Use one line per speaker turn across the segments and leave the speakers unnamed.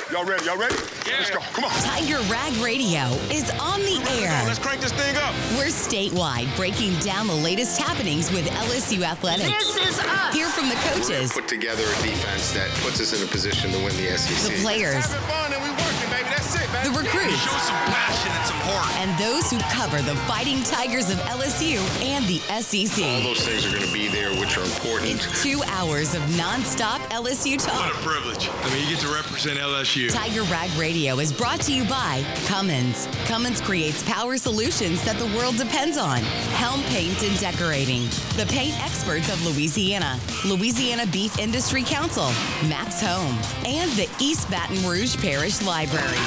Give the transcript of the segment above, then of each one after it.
Y'all ready? Yeah. Let's go. Come on.
Tiger Rag Radio is on the air.
Let's crank this thing up.
We're statewide, breaking down the latest happenings with LSU athletics.
This is us.
Hear from the coaches,
Put together a defense that puts us in a position to win the SEC.
the players,
Having fun and we working, baby. That's it, man.
the recruits,
Show some passion and some heart.
and those who cover the Fighting Tigers of LSU and the
All
SEC.
those things are going to be there, which are important.
It's 2 hours of nonstop LSU
What
talk.
a privilege. I mean, you get to represent LSU.
Tiger Rag Radio is brought to you by Cummins. Cummins creates power solutions that the world depends on. Helm Paint and Decorating. The paint experts of Louisiana. Louisiana Beef Industry Council. Max Home. And the East Baton Rouge Parish Library.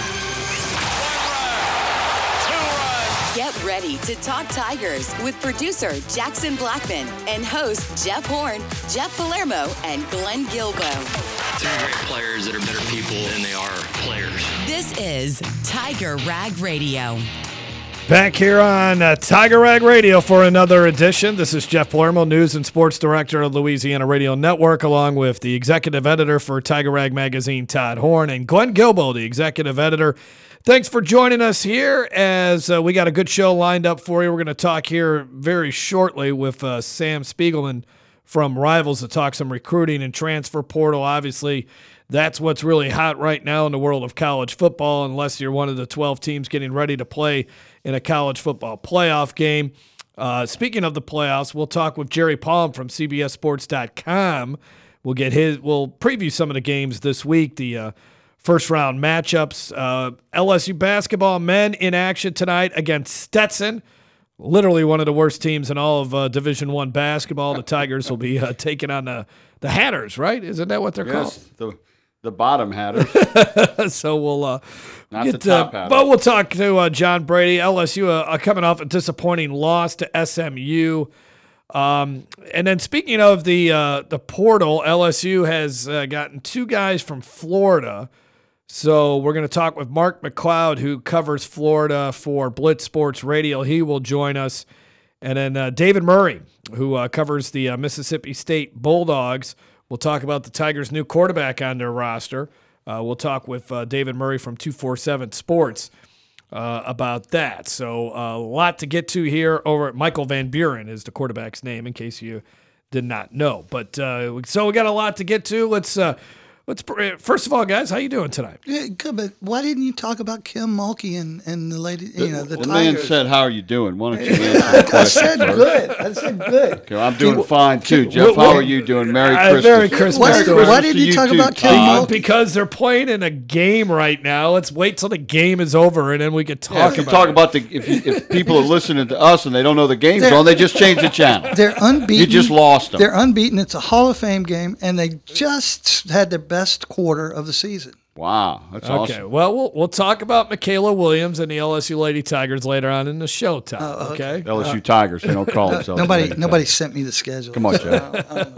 Get ready to talk Tigers with producer Jackson Blackman and host Jeff Horn, Jeff Palermo, and Glenn Gilbo.
Three great players that are better people than they are players.
This is Tiger Rag Radio.
Back here on Tiger Rag Radio for another edition. This is Jeff Palermo, News and Sports Director of Louisiana Radio Network, along with the Executive Editor for Tiger Rag Magazine, Todd Horn, and Glenn Gilbo, the Executive Editor. Thanks for joining us here as we got a good show lined up for you. We're going to talk here very shortly with Sam Spiegelman from Rivals to talk some recruiting and transfer portal. Obviously, that's what's really hot right now in the world of college football, unless you're one of the 12 teams getting ready to play in a college football playoff game. Speaking of the playoffs, we'll talk with Jerry Palm from CBSSports.com. We'll preview some of the games this week, the first round matchups. LSU basketball men in action tonight against Stetson. Literally one of the worst teams in all of Division I basketball. The Tigers will be taking on the Hatters, right? Isn't that what they're called?
The bottom Hatters.
So we'll
Not
get
the top Hatters.
but we'll talk to John Brady. LSU coming off a disappointing loss to SMU. And then speaking of the portal, LSU has gotten two guys from Florida. So we're going to talk with Mark McLeod, who covers Florida for Blitz Sports Radio. He will join us. And then David Murray, who covers the Mississippi State Bulldogs. We'll talk about the Tigers' new quarterback on their roster. We'll talk with David Murray from 247 Sports about that. So a lot to get to here over at Michael Van Buren is the quarterback's name, in case you did not know. But so we got a lot to get to. Let's first of all, guys, how you doing tonight?
Yeah, good, but why didn't you talk about Kim Mulkey and the lady, the
man
Tigers?
said, "How are you doing?" Why don't you answer the question
I said
first?
good. I said good.
Okay, I'm doing fine too, Jeff. How are you doing? Merry Christmas.
Merry Christmas.
Why didn't you talk about Kim Mulkey?
Because they're playing in a game right now. Let's wait till the game is over, and then we could
Yeah,
talk
if you
about
talk
it.
about if people are listening to us and they don't know the game's on, they just change the channel.
They're unbeaten.
You just lost them.
They're unbeaten. It's a Hall of Fame game, and they just had their best quarter of the season.
Wow, that's
Okay,
awesome.
well, we'll talk about Michaela Williams and the LSU Lady Tigers later on in the show, Tom.
Oh,
okay?
LSU Tigers, they don't call themselves.
Nobody sent me the schedule.
Come on, Jeff.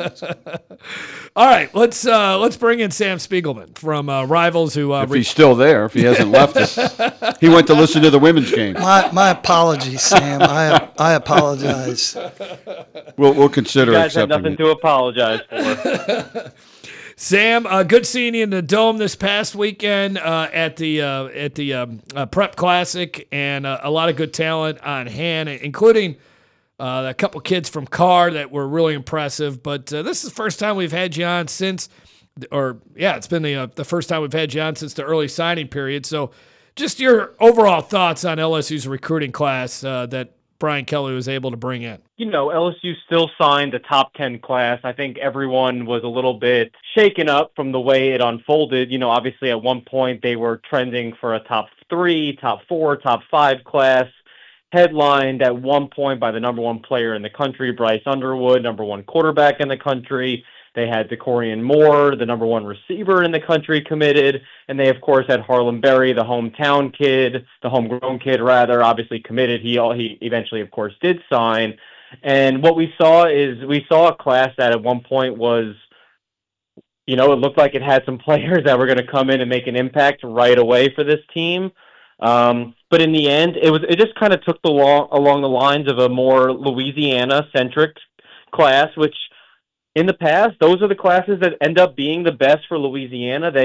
All right, let's bring in Sam Spiegelman from Rivals, who
If he's still there, if he hasn't left us, he went to listen to the women's game.
My apologies, Sam. I apologize.
We'll consider
You guys have
accepting
nothing
it.
to apologize for.
Sam, good seeing you in the Dome this past weekend at the Prep Classic, and a lot of good talent on hand, including a couple kids from Carr that were really impressive. But this is the first time we've had you on since, it's been the first time we've had you on since the early signing period. So, just your overall thoughts on LSU's recruiting class that Brian Kelly was able to bring in.
You know, LSU still signed a top 10 class. I think everyone was a little bit shaken up from the way it unfolded. You know, obviously at one point they were trending for a top 3, top 4, top 5 class, headlined at one point by the number 1 player in the country, Bryce Underwood, number 1 quarterback in the country. They had DeCorian Moore, the number 1 receiver in the country, committed. And they, of course, had Harlem Berry, the hometown kid, the homegrown kid, rather, obviously committed. He eventually, of course, did sign. And what we saw a class that at one point was, you know, it looked like it had some players that were going to come in and make an impact right away for this team. But in the end, it just kind of took along the lines of a more Louisiana-centric class, which in the past, those are the classes that end up being the best for Louisiana. They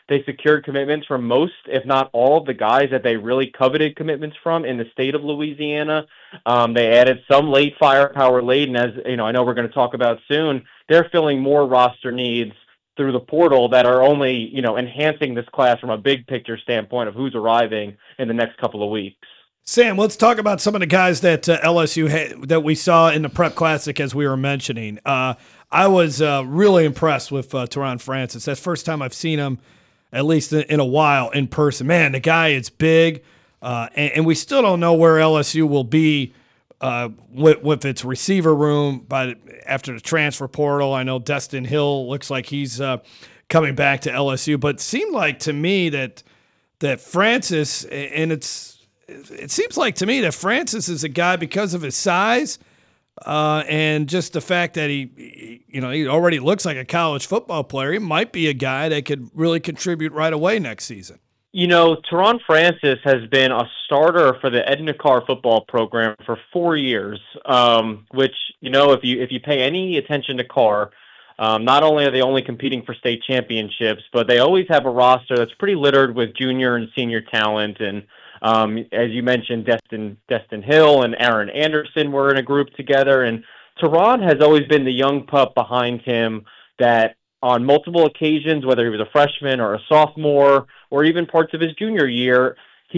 They secured commitments from most, if not all, of the guys that they really coveted commitments from in the state of Louisiana. They added some late firepower late, and as you know, I know we're going to talk about soon, they're filling more roster needs through the portal that are only, enhancing this class from a big picture standpoint of who's arriving in the next couple of weeks.
Sam, let's talk about some of the guys that LSU that we saw in the Prep Classic, as we were mentioning. I was really impressed with Teron Francis. That's the first time I've seen him, at least in a while, in person. Man, the guy is big, and we still don't know where LSU will be with its receiver room after the transfer portal. I know Destin Hill looks like he's coming back to LSU, but it seemed like to me that Francis, and it seems like to me that Francis is a guy, because of his size and just the fact that he already looks like a college football player, he might be a guy that could really contribute right away next season.
Teron Francis has been a starter for the Edna Carr football program for 4 years, which, if you pay any attention to Carr, not only are they only competing for state championships, but they always have a roster that's pretty littered with junior and senior talent. And as you mentioned, Destin Hill and Aaron Anderson were in a group together. And Teron has always been the young pup behind him that on multiple occasions, whether he was a freshman or a sophomore or even parts of his junior year,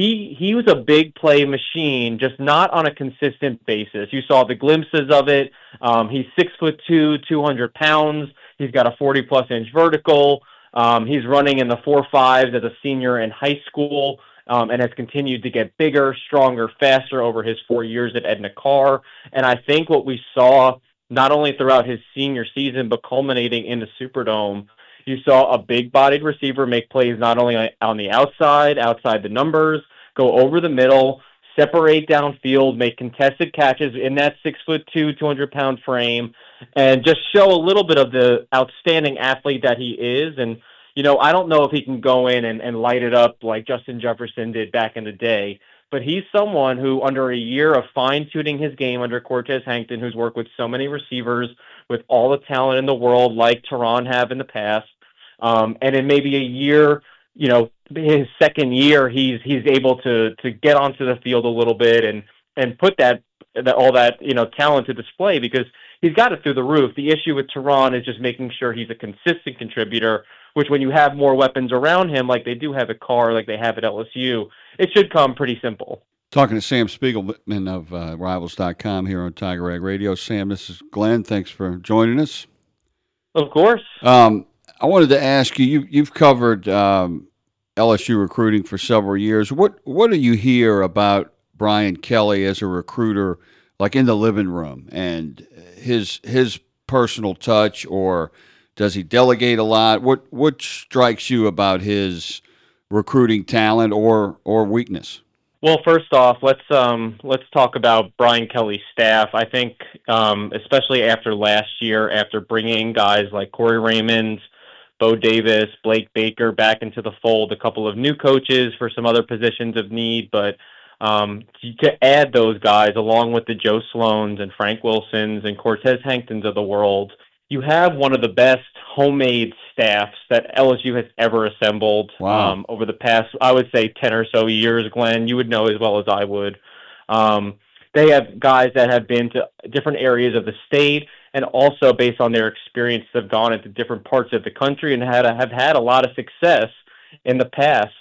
he was a big play machine, just not on a consistent basis. You saw the glimpses of it. He's 6'2", 200 pounds. He's got a 40-plus inch vertical. He's running in the 4.5s as a senior in high school, and has continued to get bigger, stronger, faster over his 4 years at Edna Carr. And I think what we saw not only throughout his senior season, but culminating in the Superdome, you saw a big-bodied receiver make plays not only on the outside the numbers, go over the middle, separate downfield, make contested catches in that 6'2", 200-pound frame, and just show a little bit of the outstanding athlete that he is. And, I don't know if he can go in and light it up like Justin Jefferson did back in the day, but he's someone who, under a year of fine-tuning his game under Cortez Hankton, who's worked with so many receivers with all the talent in the world like Teron have in the past, and in maybe a year, his second year, he's able to get onto the field a little bit and put all that talent to display, because he's got it through the roof. The issue with Teron is just making sure he's a consistent contributor, which when you have more weapons around him, like they do have at Carr, like they have at LSU, it should come pretty simple.
Talking to Sam Spiegelman of Rivals.com here on Tiger Rag Radio. Sam, this is Glenn. Thanks for joining us.
Of course.
I wanted to ask you, you've covered LSU recruiting for several years. What do you hear about Brian Kelly as a recruiter, like in the living room, and his personal touch, or does he delegate a lot? What strikes you about his recruiting talent or weakness?
Well, first off, let's talk about Brian Kelly's staff. I think, especially after last year, after bringing guys like Corey Raymond, Bo Davis, Blake Baker back into the fold, a couple of new coaches for some other positions of need, but to add those guys along with the Joe Sloans and Frank Wilsons and Cortez Hanktons of the world, you have one of the best homemade staffs that LSU has ever assembled.
Wow.
Over the past, I would say, 10 or so years. Glenn, you would know as well as I would. They have guys that have been to different areas of the state, and also based on their experience have gone into different parts of the country and have had a lot of success in the past.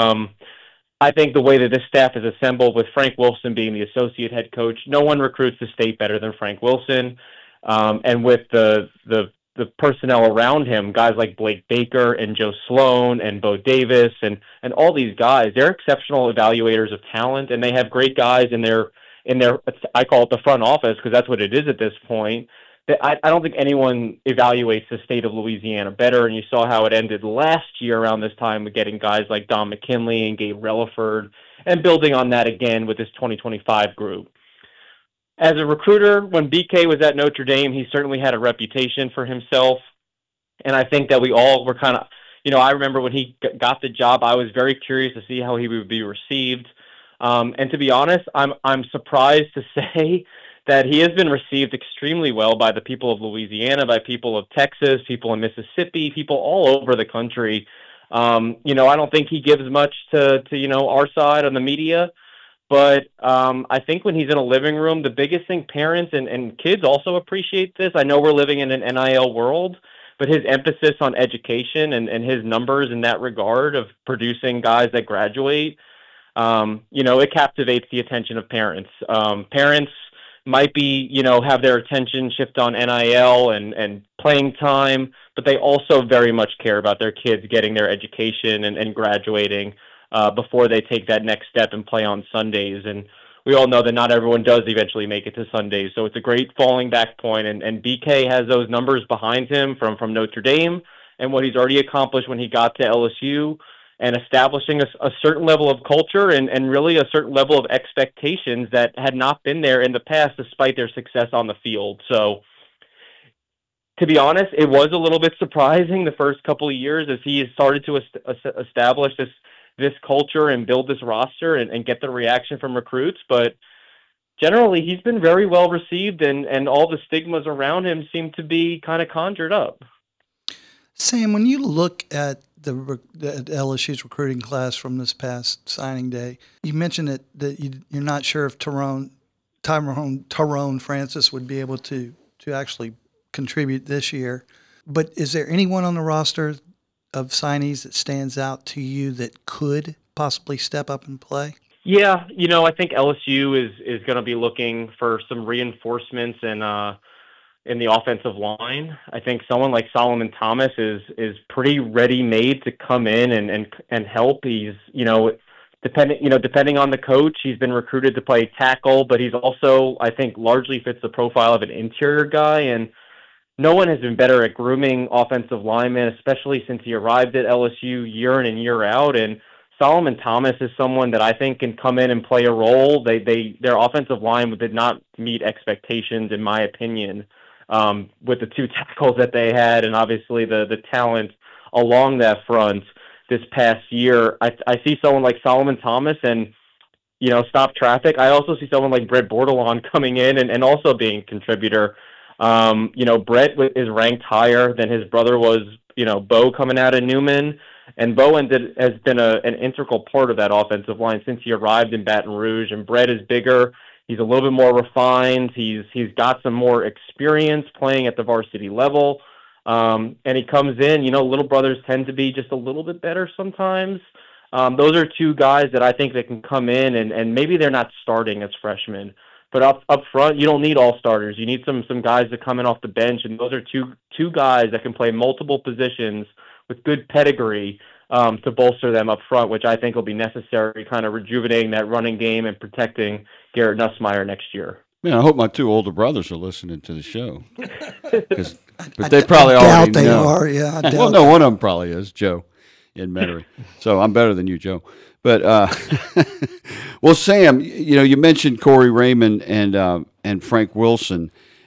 I think the way that this staff is assembled, with Frank Wilson being the associate head coach, no one recruits the state better than Frank Wilson. And with the personnel around him, guys like Blake Baker and Joe Sloan and Bo Davis and all these guys, they're exceptional evaluators of talent, and they have great guys in their I call it the front office, because that's what it is at this point. I don't think anyone evaluates the state of Louisiana better, and you saw how it ended last year around this time with getting guys like Don McKinley and Gabe Relaford, and building on that again with this 2025 group. As a recruiter, when BK was at Notre Dame, he certainly had a reputation for himself. And I think that we all were kind of, I remember when he got the job, I was very curious to see how he would be received. And to be honest, I'm surprised to say that he has been received extremely well by the people of Louisiana, by people of Texas, people in Mississippi, people all over the country. I don't think he gives much to our side on the media. But I think when he's in a living room, the biggest thing parents and kids also appreciate this. I know we're living in an NIL world, but his emphasis on education and his numbers in that regard of producing guys that graduate, it captivates the attention of parents. Parents might be, have their attention shift on NIL and playing time, but they also very much care about their kids getting their education and graduating before they take that next step and play on Sundays. And we all know that not everyone does eventually make it to Sundays. So it's a great falling back point. And BK has those numbers behind him from Notre Dame and what he's already accomplished when he got to LSU and establishing a certain level of culture and really a certain level of expectations that had not been there in the past despite their success on the field. So to be honest, it was a little bit surprising the first couple of years as he started to establish this culture and build this roster and get the reaction from recruits. But generally, he's been very well received, and all the stigmas around him seem to be kind of conjured up.
Sam, when you look at the LSU's recruiting class from this past signing day, you mentioned that you're not sure if Tyrone Francis would be able to actually contribute this year. But is there anyone on the roster of signees that stands out to you that could possibly step up and play?
Yeah, I think LSU is going to be looking for some reinforcements in the offensive line. I think someone like Solomon Thomas is pretty ready-made to come in and help. He's depending on the coach, he's been recruited to play tackle, but he's also, I think, largely fits the profile of an interior guy. And no one has been better at grooming offensive linemen, especially since he arrived at LSU year in and year out. And Solomon Thomas is someone that I think can come in and play a role. Their offensive line did not meet expectations, in my opinion, with the two tackles that they had, and obviously the talent along that front this past year. I see someone like Solomon Thomas and stop traffic. I also see someone like Brett Bordelon coming in and also being a contributor. Brett is ranked higher than his brother was, Bo coming out of Newman. And Bo has been an integral part of that offensive line since he arrived in Baton Rouge. And Brett is bigger. He's a little bit more refined. He's got some more experience playing at the varsity level. And he comes in, little brothers tend to be just a little bit better sometimes. Those are two guys that I think that can come in and maybe they're not starting as freshmen. But up front, you don't need all starters. You need some guys that come in off the bench, and those are two guys that can play multiple positions with good pedigree to bolster them up front, which I think will be necessary, kind of rejuvenating that running game and protecting Garrett Nussmeier next year.
Man, I hope my two older brothers are listening to the show. But they probably already know.
They are, yeah.
Well, no, one of them probably is, Joe, in Metairie. So I'm better than you, Joe. But well, Sam, you mentioned Corey Raymond and Frank Wilson.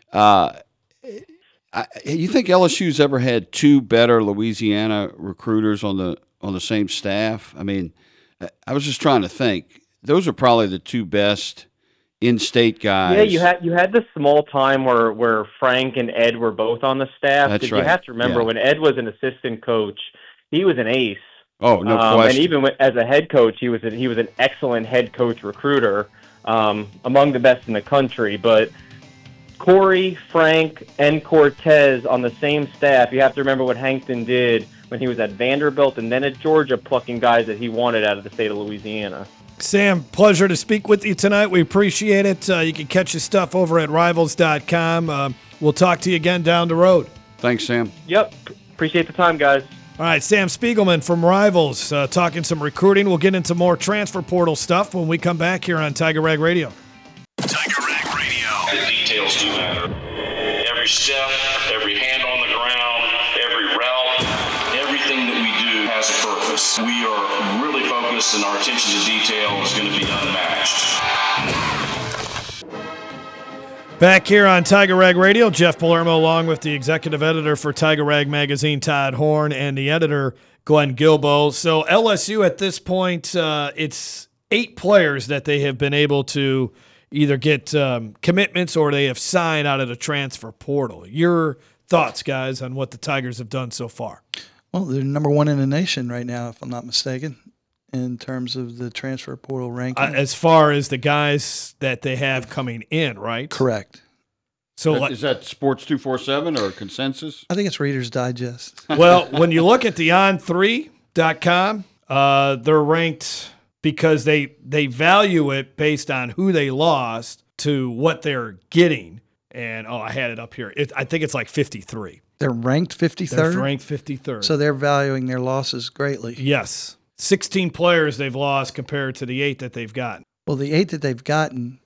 You think LSU's ever had two better Louisiana recruiters on the same staff? I mean, I was just trying to think. Those are probably the two best in-state guys.
Yeah, you had this small time where Frank and Ed were both on the staff.
That's right.
You have to remember when Ed was an assistant coach, he was an ace.
Oh, no question.
And even as a head coach, he was an excellent head coach recruiter, among the best in the country. But Corey, Frank, and Cortez on the same staff, you have to remember what Hankton did when he was at Vanderbilt and then at Georgia, plucking guys that he wanted out of the state of Louisiana.
Sam, pleasure to speak with you tonight. We appreciate it. You can catch his stuff over at Rivals.com. We'll talk to you again down the road.
Thanks, Sam.
Yep. Appreciate the time, guys.
All right, Sam Spiegelman from Rivals talking some recruiting. We'll get into more transfer portal stuff when we come back here on Tiger Rag Radio.
Tiger Rag Radio. The details do matter. Every step, every hand on the ground, every route, everything that we do has a purpose. We are really focused, and our attention to detail is going to be unmatched.
Back here on Tiger Rag Radio, Jeff Palermo along with the executive editor for Tiger Rag Magazine, Todd Horn, and the editor, Glenn Guilbeau. So LSU at this point, it's 8 players that they have been able to either get commitments or they have signed out of the transfer portal. Your thoughts, guys, on what the Tigers have done so far?
Well, they're number one in the nation right now, if I'm not mistaken, in terms of the transfer portal ranking.
As far as the guys that they have coming in, right?
Correct.
So
Is that Sports 247 or Consensus?
I think it's Reader's Digest.
Well, when you look at the on3.com, they're ranked because they value it based on who they lost to what they're getting. And, I had it up here. I think it's like 53.
They're ranked 53rd?
They're ranked 53rd.
So they're valuing their losses greatly.
Yes. 16 players they've lost compared to the 8 that they've gotten.
Well, the 8 that they've gotten.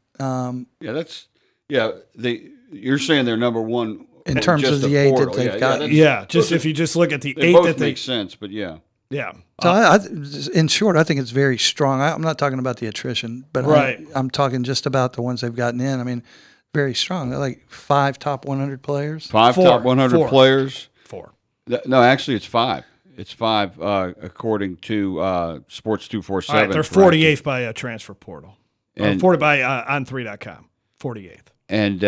You're saying they're number one
in terms of the 8 that they've gotten.
If you just look at the 8
both
that
make sense, but yeah.
Yeah.
So in short, I think it's very strong. I'm not talking about the attrition, but
right.
I'm talking just about the ones they've gotten in. I mean, very strong. They're like 5 top 100 players.
5 top 100 players?
4.
No, actually it's 5. It's 5 according to Sports 247.
All right, they're 48th by transfer portal. And 40 by on3.com. 48th.
And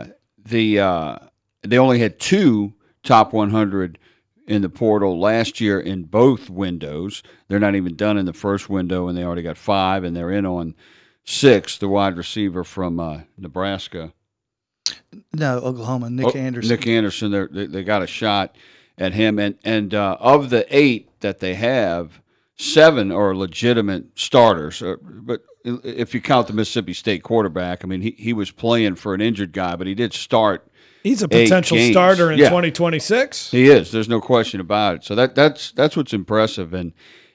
they only had 2 top 100 in the portal last year in both windows. They're not even done in the first window, and they already got 5, and they're in on 6, the wide receiver from Nebraska.
No, Oklahoma, Nick Anderson.
Nick Anderson, they got a shot at him. And of the 8 that they have, 7 are legitimate starters. But if you count the Mississippi State quarterback, I mean, he was playing for an injured guy, but he did start.
He's a potential starter in 2026.
He is. There's no question about it. So that's what's impressive. And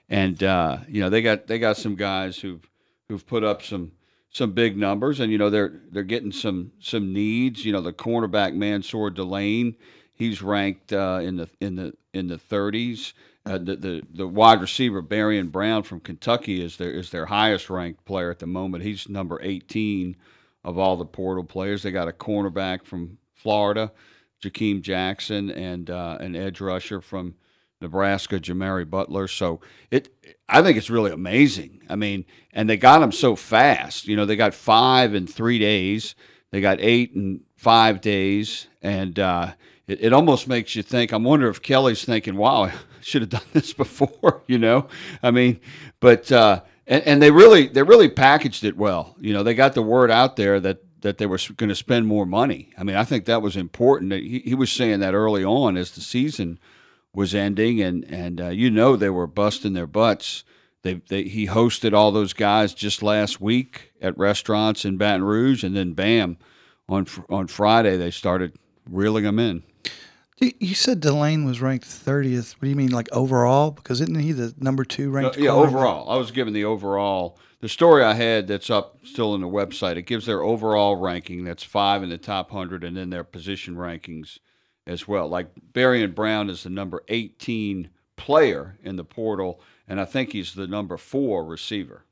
they got some guys who've put up some big numbers, and they're getting some needs. The cornerback Mansour Delane, he's ranked in the 30s. The wide receiver Barian Brown from Kentucky is their highest ranked player at the moment. He's number 18 of all the portal players. They got a cornerback from Florida, Jakeem Jackson, and an edge rusher from Nebraska, Jamari Butler. So I think it's really amazing. I mean, and they got them so fast. They got 5 in 3 days. They got 8 in 5 days, and it almost makes you think. I wonder if Kelly's thinking, "Wow, I should have done this before." I mean, but and they really packaged it well. They got the word out there that they were going to spend more money. I mean, I think that was important. He was saying that early on as the season was ending, and they were busting their butts. He hosted all those guys just last week at restaurants in Baton Rouge, and then bam, on Friday they started reeling them in.
You said Delane was ranked 30th. What do you mean, like overall? Because isn't he the number 2 ranked?
Yeah, overall. I was given the overall. The story I had that's up still on the website, it gives their overall ranking. That's 5 in the top 100, and then their position rankings as well. Like Barian Brown is the number 18 player in the portal, and I think he's the number 4 receiver.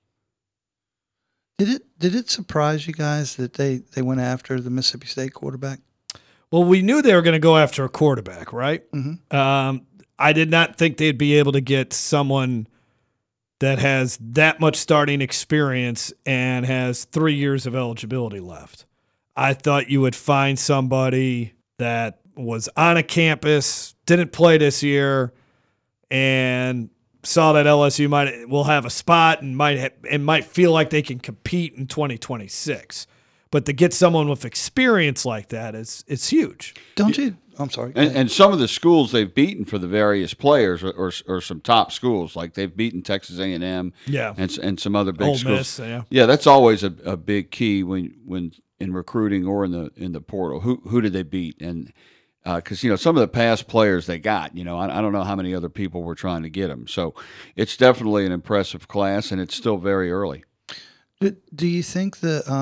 Did it surprise you guys that they went after the Mississippi State quarterback?
Well, we knew they were going to go after a quarterback, right?
Mm-hmm.
I did not think they'd be able to get someone that has that much starting experience and has 3 years of eligibility left. I thought you would find somebody that was on a campus, didn't play this year, and saw that LSU will have a spot and might feel like they can compete in 2026. But to get someone with experience like that is huge.
Don't you? I'm sorry.
And some of the schools they've beaten for the various players or some top schools, like they've beaten Texas A&M, and some other big
Ole
schools.
Miss,
yeah, that's always a big key when in recruiting or in the portal. Who did they beat? And because some of the past players they got, I don't know how many other people were trying to get them. So it's definitely an impressive class, and it's still very early.
Do you think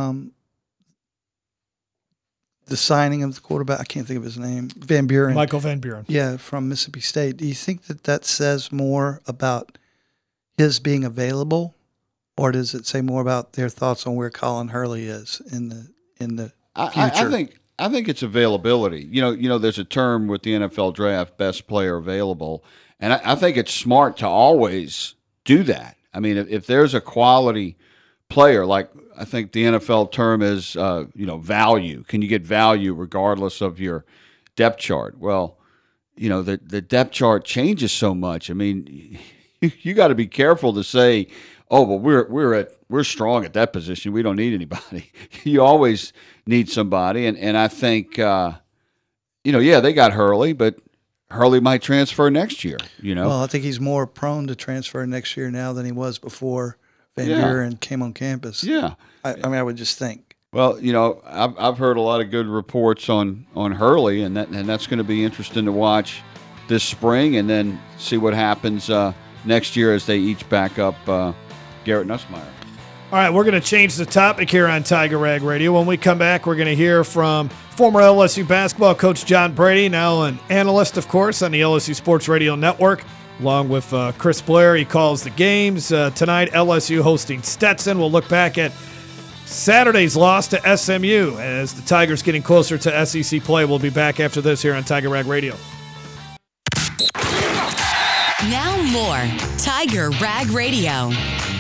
the signing of the quarterback, I can't think of his name, Van Buren.
Michael Van Buren.
Yeah, from Mississippi State. Do you think that says more about his being available, or does it say more about their thoughts on where Colin Hurley is in the future?
I think it's availability. There's a term with the NFL draft, best player available, and I think it's smart to always do that. I mean, if there's a quality player, like I think the NFL term is, value. Can you get value regardless of your depth chart? Well, the depth chart changes so much. I mean, you got to be careful to say, oh, well, we're strong at that position. We don't need anybody. You always need somebody, and I think they got Hurley, but Hurley might transfer next year.
Well, I think he's more prone to transfer next year now than he was before Van Buren came on campus.
Yeah,
I would just think.
Well, I've heard a lot of good reports on Hurley, and that's going to be interesting to watch this spring, and then see what happens next year as they each back up Garrett Nussmeier.
All right, we're going to change the topic here on Tiger Rag Radio. When we come back, we're going to hear from former LSU basketball coach John Brady, now an analyst, of course, on the LSU Sports Radio Network, along with Chris Blair. He calls the games. Tonight, LSU hosting Stetson. We'll look back at Saturday's loss to SMU as the Tigers getting closer to SEC play. We'll be back after this here on Tiger Rag Radio.
Now more Tiger Rag Radio.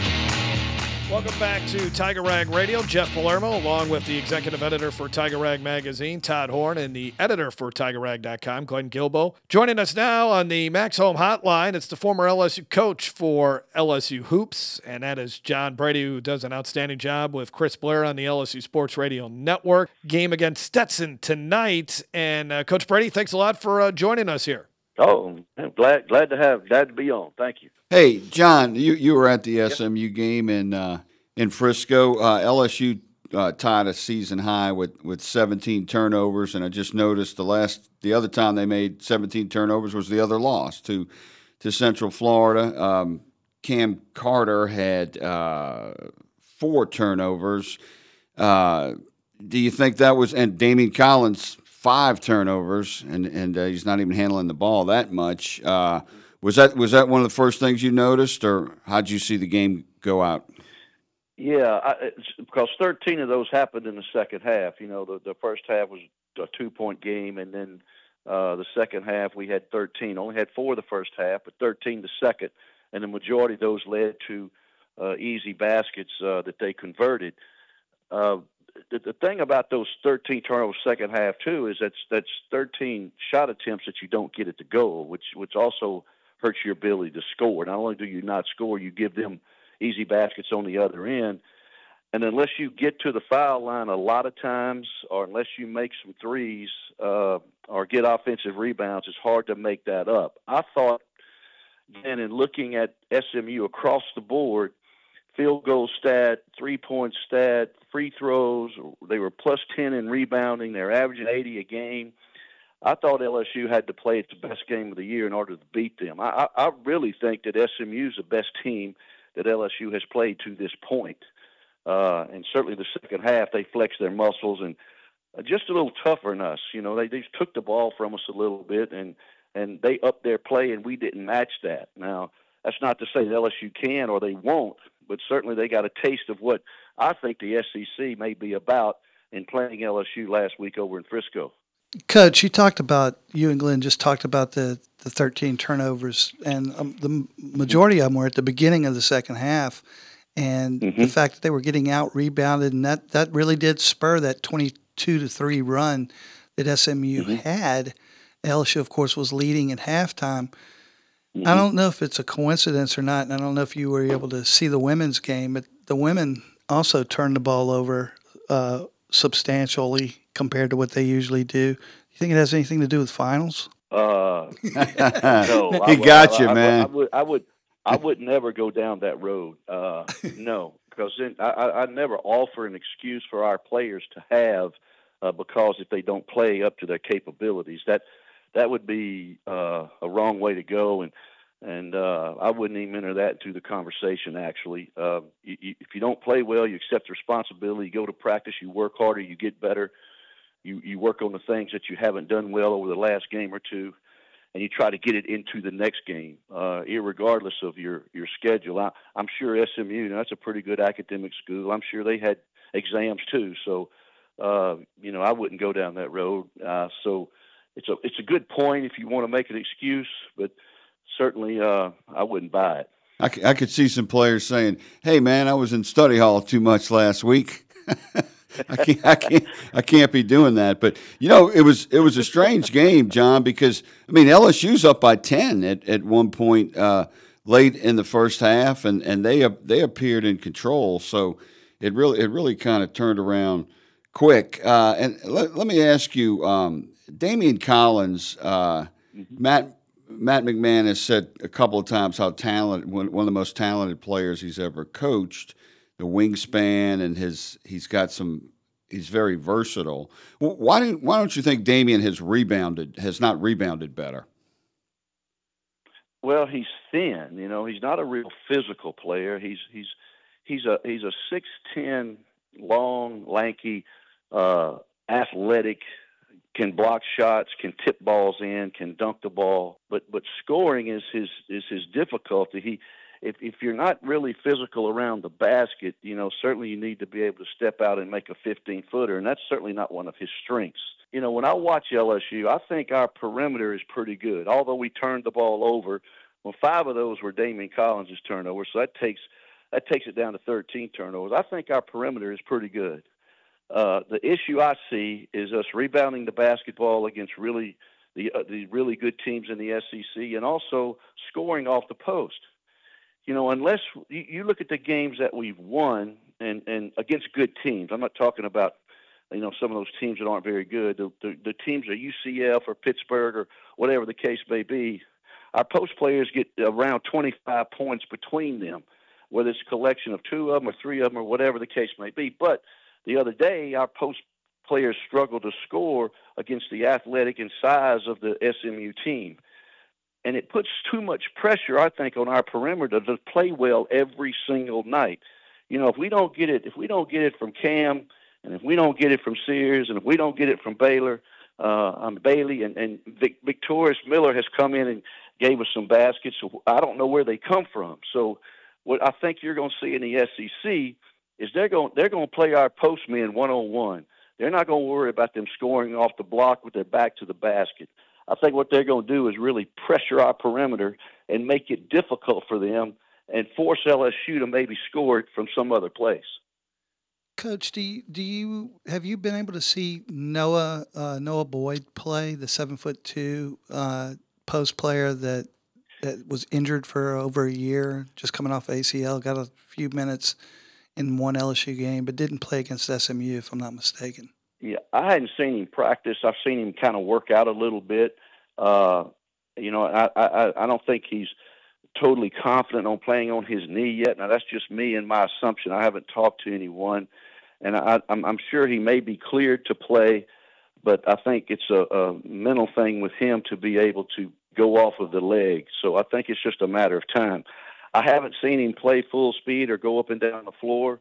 Welcome back to Tiger Rag Radio. Jeff Palermo, along with the executive editor for Tiger Rag Magazine, Todd Horn, and the editor for TigerRag.com, Glenn Guilbeau. Joining us now on the Max Home Hotline, it's the former LSU coach for LSU Hoops, and that is John Brady, who does an outstanding job with Chris Blair on the LSU Sports Radio Network. Game against Stetson tonight, and Coach Brady, thanks a lot for joining us here.
Oh, I'm glad to be on. Thank you.
Hey, John, you were at the SMU game in Frisco. LSU tied a season high with 17 turnovers, and I just noticed the other time they made 17 turnovers was the other loss to Central Florida. Cam Carter had 4 turnovers. Do you think that was, and Damian Collins 5 turnovers, and he's not even handling the ball that much. Was that one of the first things you noticed, or how'd you see the game go out?
Yeah, because 13 of those happened in the second half. The first half was a 2-point game, and then the second half we had 13. Only had 4 the first half, but 13 the second, and the majority of those led to easy baskets that they converted. The thing about those 13 turnovers second half too is that's 13 shot attempts that you don't get at the goal, which also hurts your ability to score. Not only do you not score, you give them easy baskets on the other end. And unless you get to the foul line a lot of times, or unless you make some threes or get offensive rebounds, it's hard to make that up. I thought then, in looking at SMU across the board, field goal stat, 3-point stat, free throws, they were plus 10 in rebounding. They're averaging 80 a game. I thought LSU had to play its best game of the year in order to beat them. I really think that SMU is the best team that LSU has played to this point. And certainly the second half, they flexed their muscles and just a little tougher than us. They just took the ball from us a little bit, and they upped their play, and we didn't match that. Now, that's not to say that LSU can or they won't, but certainly they got a taste of what I think the SEC may be about in playing LSU last week over in Frisco.
Coach, you and Glenn just talked about the 13 turnovers, and the majority of them were at the beginning of the second half, and the fact that they were getting out-rebounded, and that really did spur that 22-3 run that SMU had. LSU, of course, was leading at halftime. I don't know if it's a coincidence or not, and I don't know if you were able to see the women's game, but the women also turned the ball over substantially compared to what they usually do. You think it has anything to do with finals?
No.
He got you, man.
I would never go down that road. No, because then I never offer an excuse for our players to have because if they don't play up to their capabilities, that would be a wrong way to go, and I wouldn't even enter that into the conversation. Actually, if you don't play well, you accept the responsibility. You go to practice, you work harder, you get better. You work on the things that you haven't done well over the last game or two, and you try to get it into the next game, irregardless of your schedule. I'm sure SMU, that's a pretty good academic school. I'm sure they had exams too, so I wouldn't go down that road. So it's a good point if you want to make an excuse, but certainly I wouldn't buy it.
I could see some players saying, "Hey, man, I was in study hall too much last week." I can't be doing that. But it was a strange game, John, because LSU's up by 10 at one point late in the first half, and they appeared in control. So it really kind of turned around quick. And let me ask you, Damian Collins, Matt McMahon has said a couple of times how talented, one of the most talented players he's ever coached. The wingspan and he's very versatile. Why don't you think Damian has not rebounded better?
Well, he's thin. He's not a real physical player. He's a 6'10", long, lanky, athletic, can block shots, can tip balls in, can dunk the ball. But scoring is his difficulty. If you're not really physical around the basket, certainly you need to be able to step out and make a 15-footer, and that's certainly not one of his strengths. When I watch LSU, I think our perimeter is pretty good. Although we turned the ball over, 5 of those were Damian Collins' turnovers, so that takes it down to 13 turnovers. I think our perimeter is pretty good. The issue I see is us rebounding the basketball against the really good teams in the SEC, and also scoring off the post. Unless you look at the games that we've won and against good teams, I'm not talking about, some of those teams that aren't very good. The teams at UCF or Pittsburgh or whatever the case may be, our post players get around 25 points between them, whether it's a collection of 2 of them or 3 of them or whatever the case may be. But the other day, our post players struggled to score against the athletic and size of the SMU team. And it puts too much pressure, I think, on our perimeter to play well every single night. If we don't get it from Cam, and if we don't get it from Sears, and if we don't get it from Bailey, and Victorious Miller has come in and gave us some baskets. So I don't know where they come from. So what I think you're going to see in the SEC is they're going to play our postmen one-on-one. They're not going to worry about them scoring off the block with their back to the basket. I think what they're going to do is really pressure our perimeter and make it difficult for them and force LSU to maybe score it from some other place.
Coach, have you been able to see Noah Boyd play, the 7'2" post player that was injured for over a year, just coming off ACL, got a few minutes in one LSU game, but didn't play against SMU, if I'm not mistaken?
Yeah, I hadn't seen him practice. I've seen him kind of work out a little bit. I don't think he's totally confident on playing on his knee yet. Now, that's just me and my assumption. I haven't talked to anyone, and I'm sure he may be cleared to play, but I think it's a mental thing with him to be able to go off of the leg. So I think it's just a matter of time. I haven't seen him play full speed or go up and down the floor.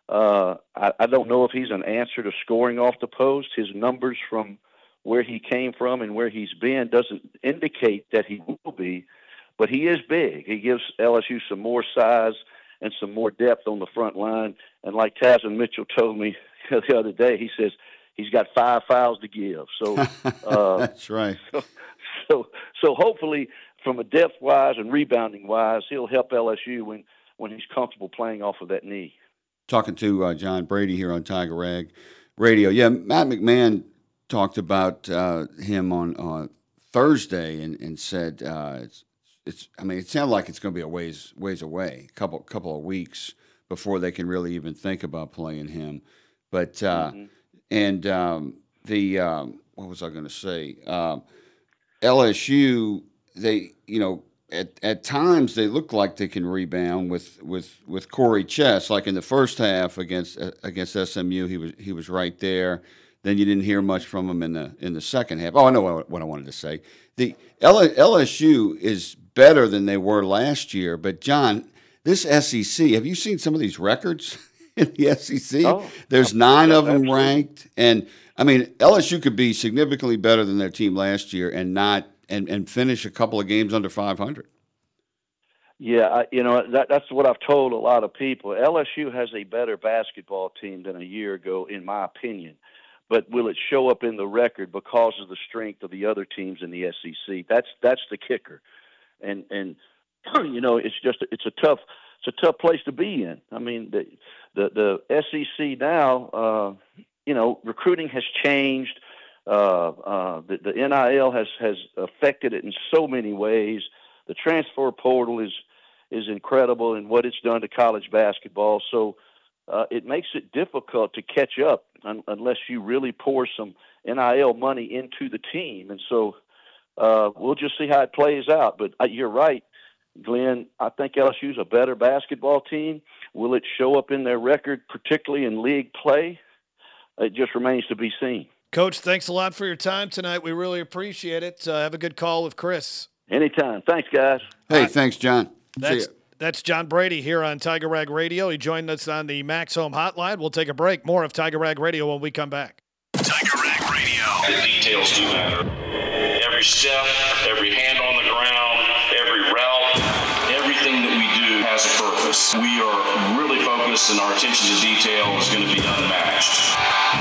I don't know if he's an answer to scoring off the post. His numbers from where he came from and where he's been doesn't indicate that he will be, but he is big. He gives LSU some more size and some more depth on the front line. And like Tasman Mitchell told me the other day, he says he's got 5 fouls to give. So
that's right.
So hopefully, from a depth-wise and rebounding-wise, he'll help LSU when he's comfortable playing off of that knee.
Talking to John Brady here on Tiger Rag Radio. Yeah, Matt McMahon talked about him on Thursday and said it's. I mean, it sounded like it's going to be a ways away, couple of weeks before they can really even think about playing him. But what was I going to say? LSU, they at times they look like they can rebound with Corey Chess. Like in the first half against SMU, he was right there. Then you didn't hear much from him in the second half. Oh, I know what I wanted to say. The LSU is better than they were last year. But John, this SEC, have you seen some of these records in the SEC?
Oh,
there's 9 of them
absolutely.
ranked, and I mean LSU could be significantly better than their team last year and finish a couple of games under 500.
Yeah, that's what I've told a lot of people. LSU has a better basketball team than a year ago, in my opinion. But will it show up in the record because of the strength of the other teams in the SEC? That's the kicker. And it's a it's a tough place to be in. I mean, the SEC now, recruiting has changed. The NIL has affected it in so many ways. The transfer portal is incredible in what it's done to college basketball. So it makes it difficult to catch up unless you really pour some NIL money into the team. And so we'll just see how it plays out. But you're right, Glenn. I think LSU's a better basketball team. Will it show up in their record, particularly in league play? It just remains to be seen.
Coach, thanks a lot for your time tonight. We really appreciate it. Have a good call with Chris.
Anytime. Thanks, guys.
Hey, thanks, John.
That's John Brady here on Tiger Rag Radio. He joined us on the Max Home Hotline. We'll take a break. More of Tiger Rag Radio when we come back.
Tiger Rag Radio. The details do matter. Every step, every hand on the ground, every route, everything that we do has a purpose. We are really focused, and our attention to detail is going to be unmatched.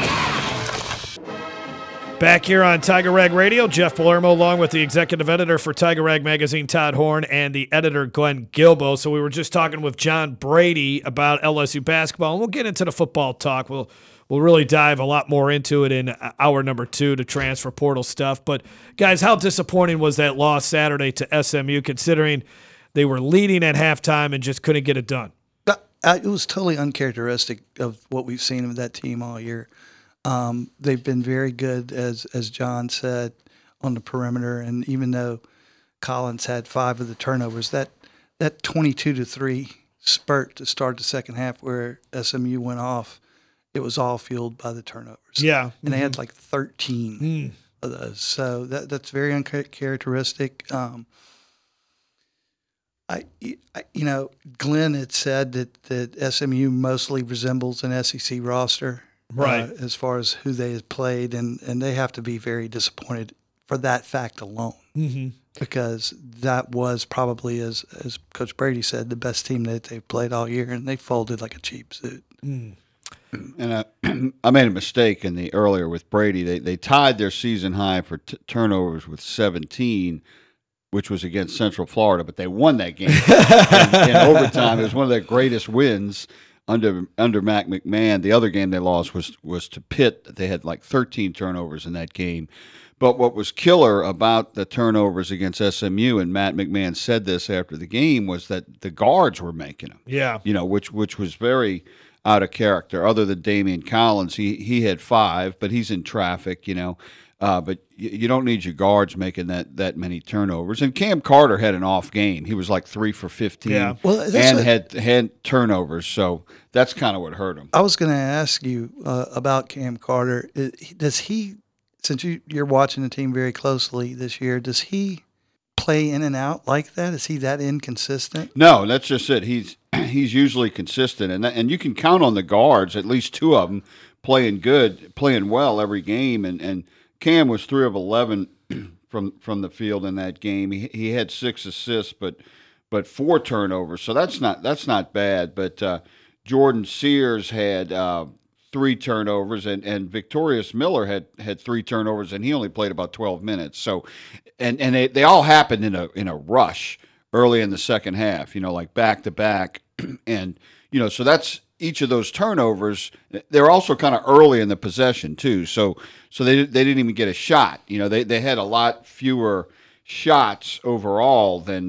Back here on Tiger Rag Radio, Jeff Palermo along with the executive editor for Tiger Rag Magazine, Todd Horn, and the editor, Glenn Guilbeau. So we were just talking with John Brady about LSU basketball, and we'll get into the football talk. We'll really dive a lot more into it in hour number 2, the transfer portal stuff. But, guys, how disappointing was that loss Saturday to SMU, considering they were leading at halftime and just couldn't get it done?
It was totally uncharacteristic of what we've seen of that team all year. They've been very good, as John said, on the perimeter. And even though Collins had 5 of the turnovers, that 22-3 spurt to start the second half where SMU went off, it was all fueled by the turnovers.
Yeah.
And they had like 13 of those. So that's very uncharacteristic. Glenn had said that SMU mostly resembles an SEC roster.
Right.
As far as who they have played, and they have to be very disappointed for that fact alone.
Mm-hmm.
Because that was probably, as Coach Brady said, the best team that they've played all year, and they folded like a cheap suit.
And I made a mistake earlier with Brady. They tied their season high for turnovers with 17, which was against Central Florida, but they won that game in overtime. It was one of their greatest wins under Mac McMahon. The other game they lost was to Pitt. They had like 13 turnovers in that game. But what was killer about the turnovers against SMU, and Matt McMahon said this after the game, was that the guards were making them.
Yeah.
Which was very out of character. Other than Damian Collins, he had 5, but he's in traffic, But you don't need your guards making that many turnovers. And Cam Carter had an off game. He was like 3 for 15, and had turnovers. So that's kind of what hurt him.
I was going to ask you about Cam Carter. Does he, since you're watching the team very closely this year, does he play in and out like that? Is he that inconsistent?
No, that's just it. He's usually consistent, and you can count on the guards, at least 2 of them, playing well every game, and Cam was 3 of 11 from the field in that game. He had 6 assists, but 4 turnovers. So that's not bad. But Jordan Sears had 3 turnovers, and Victorious Miller had 3 turnovers, and he only played about 12 minutes. So, and they all happened in a rush early in the second half. Like back to back, and so that's. Each of those turnovers, they're also kind of early in the possession too. So they didn't even get a shot. They had a lot fewer shots overall than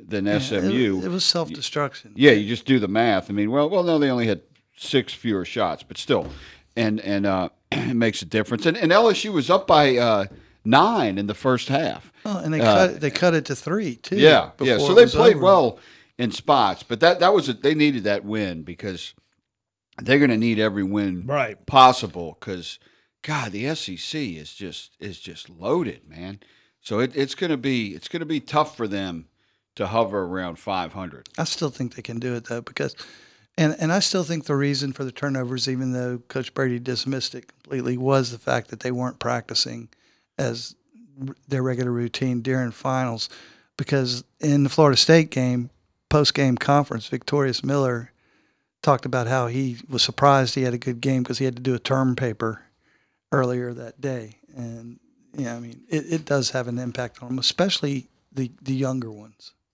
SMU.
It was self-destruction.
Yeah, you just do the math. I mean, well, no, they only had 6 fewer shots, but still, and it makes a difference. And LSU was up by 9 in the first half.
Oh, and they cut it to 3 too.
Yeah. So they played well in spots, but that was they needed that win because they're going to need every win possible because, God, the SEC is just loaded, man. So it's going to be tough for them to hover around 500.
I still think they can do it though because, and I still think the reason for the turnovers, even though Coach Brady dismissed it completely, was the fact that they weren't practicing as their regular routine during finals. Because in the Florida State game, post-game conference, Victorious Miller talked about how he was surprised he had a good game because he had to do a term paper earlier that day. And, it does have an impact on them, especially the younger ones.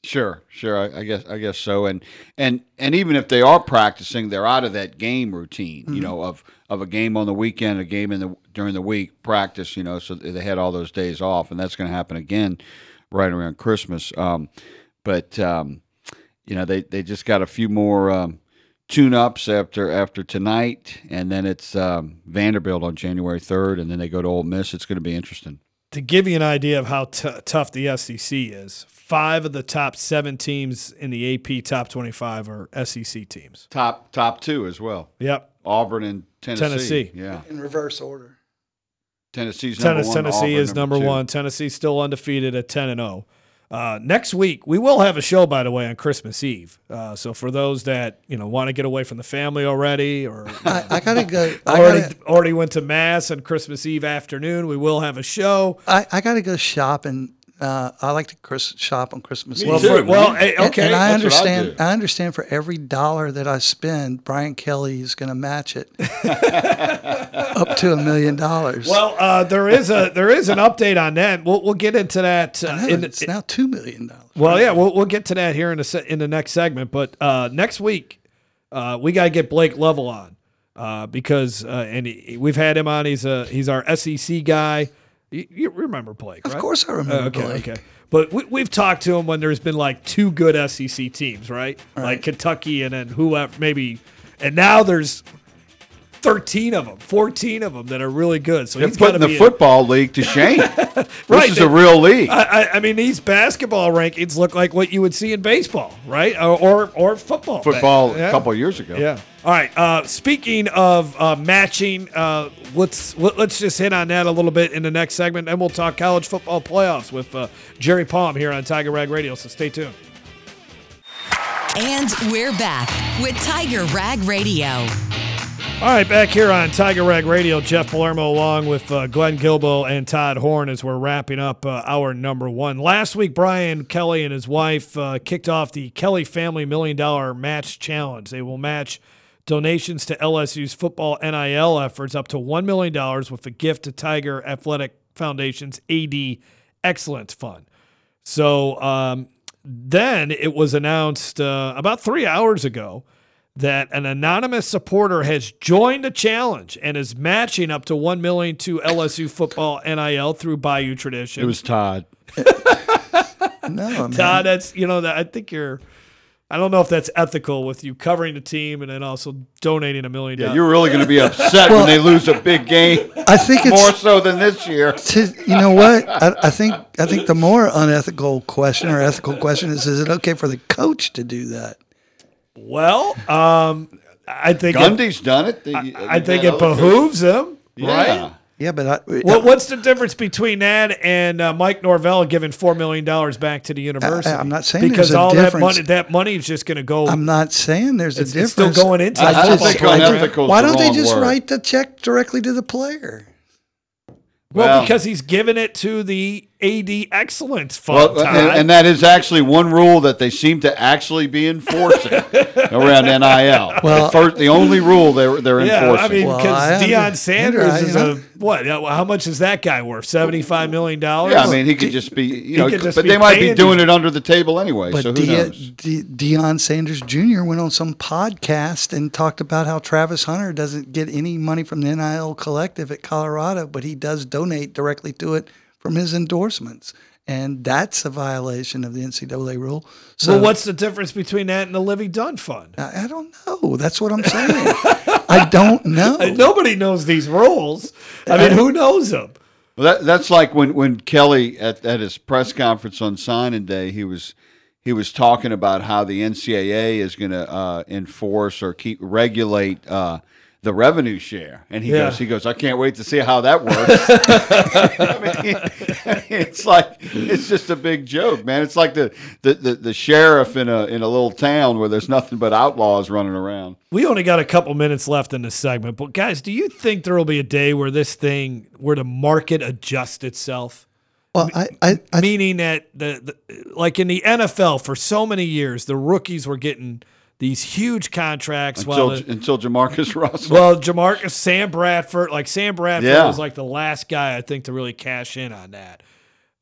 Sure. I guess so. And even if they are practicing, they're out of that game routine.
Mm-hmm.
You know, of a game on the weekend, a game during the week, practice. You know, so they had all those days off, and that's going to happen again right around Christmas. But you know, they just got a few more tune-ups after tonight, and then it's Vanderbilt on January 3rd, and then they go to Ole Miss. It's going to be interesting.
To give you an idea of how tough the SEC is, 5 of the top 7 teams in the AP top 25 are SEC teams.
Top 2 as well.
Yep.
Auburn and Tennessee. Yeah.
In reverse order.
Tennessee's number 1.
Tennessee
Auburn,
is number
2.
1. Tennessee's still undefeated at 10-0. Next week, we will have a show, by the way, on Christmas Eve. So for those that want to get away from the family already, or
I gotta go.
already went to Mass on Christmas Eve afternoon, we will have a show.
I gotta go shopping. I like to shop on Christmas Eve.
Okay.
And I understand. I understand for every $1 that I spend, Brian Kelly is going to match it up to $1 million.
Well, there is an update on that. We'll get into that.
It's now $2 million.
Well, yeah, we'll get to that here in the next segment. But next week, we got to get Blake Level on because we've had him on. He's our SEC guy. You remember Blake, right?
Of course I remember Blake.
Okay. But we've talked to him when there's been like 2 good SEC teams, right? Like Kentucky and then whoever, maybe. And now there's 13 of them, 14 of them that are really good. So he's
putting the football league to shame.
Right.
This is a real league.
I mean, these basketball rankings look like what you would see in baseball, right? Or football.
Football a couple of years ago.
Yeah. All right. Speaking of matching, let's just hit on that a little bit in the next segment, and we'll talk college football playoffs with Jerry Palm here on Tiger Rag Radio. So stay tuned.
And we're back with Tiger Rag Radio.
All right, back here on Tiger Rag Radio, Jeff Palermo along with Glenn Gilbo and Todd Horn as we're wrapping up hour number 1. Last week, Brian Kelly and his wife kicked off the Kelly Family $1 Million Match Challenge. They will match donations to LSU's football NIL efforts up to $1 million with a gift to Tiger Athletic Foundation's AD Excellence Fund. So then it was announced about 3 hours ago that an anonymous supporter has joined the challenge and is matching up to $1 million to LSU football NIL through Bayou Tradition.
It was Todd.
No,
Todd, that's I think you're. I don't know if that's ethical with you covering the team and then also donating $1 million.
Yeah, you're really going to be upset when they lose a big game.
I think it's
more so than this year.
You know what? I think the more unethical question or ethical question is it okay for the coach to do that?
Well, I think
Gundy's done it.
I think it behooves him, right?
Yeah, but
what's the difference between that and Mike Norvell giving $4 million back to the university?
I'm not saying
because
there's a
all
difference.
that money is just going to go.
I'm not saying there's a difference.
It's still going into.
I think unethical.
Why don't they just write the check directly to the player?
Well, because he's given it to the AD Excellence Fund.
Well, and that is actually one rule that they seem to actually be enforcing around NIL.
Well,
the only rule they're enforcing.
I mean, because Deion Sanders is what? How much is that guy worth? $75 million?
Yeah, I mean, he could just be, but
be
they might be
paying
doing it under the table anyway,
But
so who knows?
Deion Sanders Jr. went on some podcast and talked about how Travis Hunter doesn't get any money from the NIL collective at Colorado, but he does donate directly to it from his endorsements. And that's a violation of the NCAA rule. So,
well, what's the difference between that and the Livy Dunn Fund?
I don't know. That's what I'm saying. I don't know.
Nobody knows these rules. I mean, who knows them?
Well, that's like when Kelly at his press conference on signing day, he was talking about how the NCAA is going to enforce or regulate the revenue share, and he goes, I can't wait to see how that works. I mean, it's just a big joke, man. It's like the sheriff in a little town where there's nothing but outlaws running around.
We only got a couple minutes left in this segment, but guys, do you think there will be a day where the market adjusts itself?
Well,
meaning that like in the NFL for so many years, the rookies were getting these huge contracts
until Jamarcus Russell.
Well, Sam Bradford
Yeah.
was like the last guy I think to really cash in on that.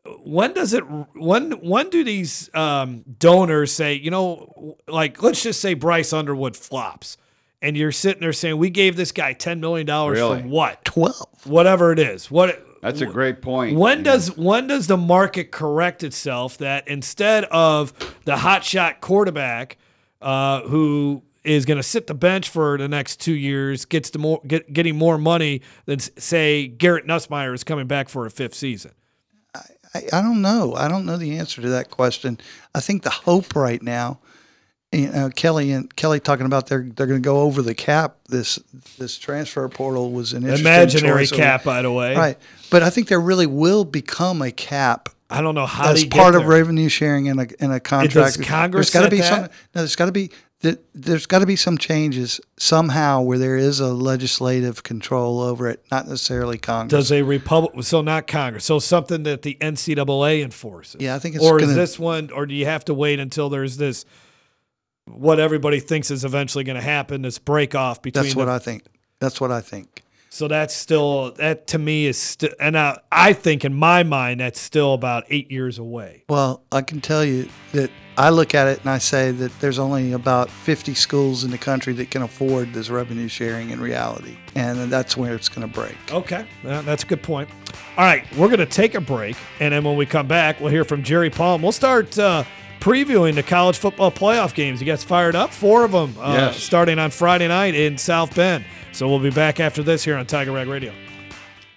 when do these donors say, you know, like let's just say Bryce Underwood flops, and you're sitting there saying we gave this guy $10 million
Really?
for what?
12.
Whatever it is.
That's a great point.
When does the market correct itself that instead of the hotshot quarterback who is going to sit the bench for the next 2 years getting more money than say Garrett Nussmeier is coming back for a fifth season?
I don't know. I don't know the answer to that question. I think the hope right now, Kelly talking about they're going to go over the cap. This transfer portal was an interesting
imaginary
choice
cap, by the way.
Right, but I think there really will become a cap.
I don't know how
as part of revenue sharing in a contract.
Does Congress
there's got to be
set that?
there's got to be some changes somehow where there is a legislative control over it, not necessarily Congress.
Does a Republic, so not Congress, so something that the NCAA enforces?
Yeah, I think it's
is this one, or do you have to wait until there's this, what everybody thinks is eventually going to happen, this break off between
That's what I think. That's what I think.
So that's still, that to me is still, and I think in my mind that's still about 8 years away.
Well, I can tell you that I look at it and I say that there's only about 50 schools in the country that can afford this revenue sharing in reality, and that's where it's going to break.
Okay, that's a good point. All right, we're going to take a break, and then when we come back, we'll hear from Jerry Palm. We'll start previewing the college football playoff games. You guys fired up? 4 of them
Yes.
starting on Friday night in South Bend. So we'll be back after this here on Tiger Rag Radio.